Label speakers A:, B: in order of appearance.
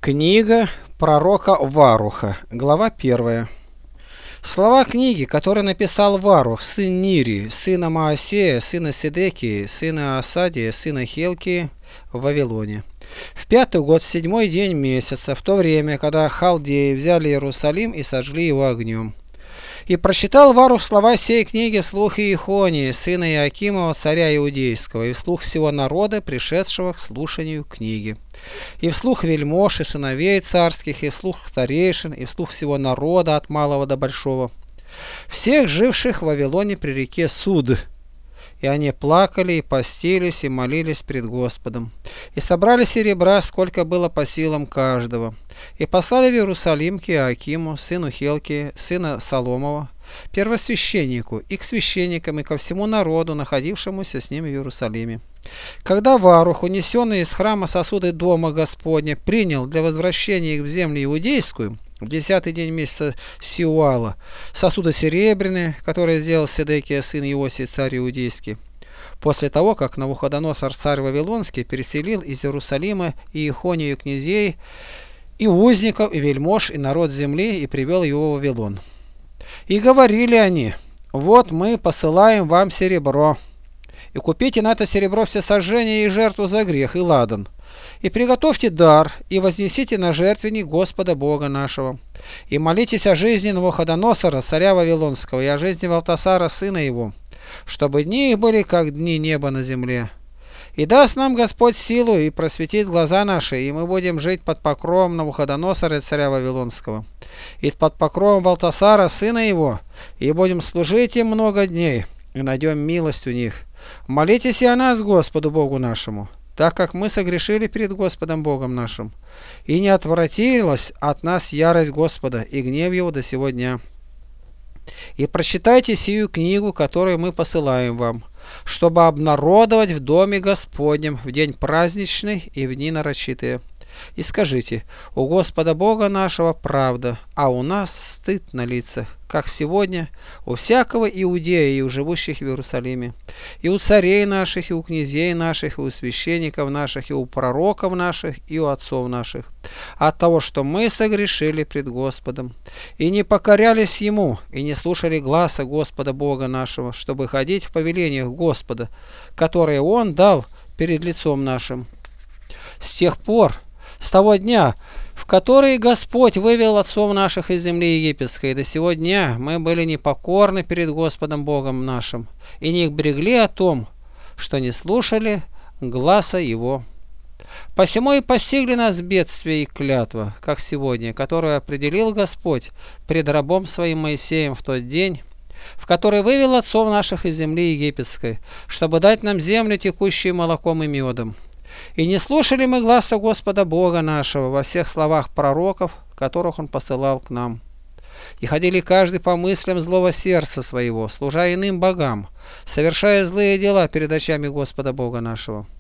A: Книга пророка Варуха, глава 1. Слова книги, которые написал Варух, сын Нири, сына Маасея, сына Седекии, сына Асадия, сына Хелкии, в Вавилоне. В 5-й год, в 7-й день месяца, в то время, когда халдеи взяли Иерусалим и сожгли его огнем. И прочитал Варух слова сей книги вслух Иехонии, сына Иоакимова, царя Иудейского, и вслух всего народа, пришедшего к слушанию книги. И вслух вельмож и сыновей царских, и вслух старейшин, и вслух всего народа от малого до большого, всех живших в Вавилоне при реке Суд. И они плакали, и постились, и молились пред Господом. И собрали серебра, сколько было по силам каждого. И послали в Иерусалим к Иоакиму, сыну Хелкии, сына Соломова, первосвященнику, и к священникам, и ко всему народу, находившемуся с ним в Иерусалиме. Когда Варух, унесенный из храма сосуды дома Господня, принял для возвращения их в землю иудейскую, в 10-й день месяца Сиуала, сосуды серебряные, которые сделал Седекия, сын Иосии, царь Иудейский, после того, как Навуходоносор, царь Вавилонский, переселил из Иерусалима Иехонию князей, и узников, и вельмож, и народ земли, и привел его в Вавилон. И говорили они: вот мы посылаем вам серебро, и купите на это серебро все сожжения и жертву за грех, и ладан. И приготовьте дар, и вознесите на жертвенник Господа Бога нашего. И молитесь о жизни Навуходоносора, царя Вавилонского, и о жизни Валтасара, сына его, чтобы дни их были, как дни неба на земле. И даст нам Господь силу, и просветит глаза наши, и мы будем жить под покровом Навуходоносора, царя Вавилонского, и под покровом Валтасара, сына его, и будем служить им много дней, и найдем милость у них. Молитесь и о нас, Господу Богу нашему, так как мы согрешили перед Господом Богом нашим, и не отвратилась от нас ярость Господа и гнев его до сего дня. И прочитайте сию книгу, которую мы посылаем вам, чтобы обнародовать в доме Господнем в день праздничный и в дни нарочитые. И скажите: у Господа Бога нашего правда, а у нас стыд на лицах, как сегодня у всякого иудея и у живущих в Иерусалиме, и у царей наших, и у князей наших, и у священников наших, и у пророков наших, и у отцов наших, от того, что мы согрешили пред Господом, и не покорялись Ему, и не слушали гласа Господа Бога нашего, чтобы ходить в повелениях Господа, которые Он дал перед лицом нашим. С тех пор, с того дня, в который Господь вывел отцов наших из земли египетской, до сего дня мы были непокорны перед Господом Богом нашим, и не берегли о том, что не слушали гласа Его. Посему и постигли нас бедствие и клятва, как сегодня, которую определил Господь пред рабом своим Моисеем в тот день, в который вывел отцов наших из земли египетской, чтобы дать нам землю, текущую молоком и медом. И не слушали мы гласа Господа Бога нашего во всех словах пророков, которых Он посылал к нам. И ходили каждый по мыслям злого сердца своего, служа иным богам, совершая злые дела перед очами Господа Бога нашего.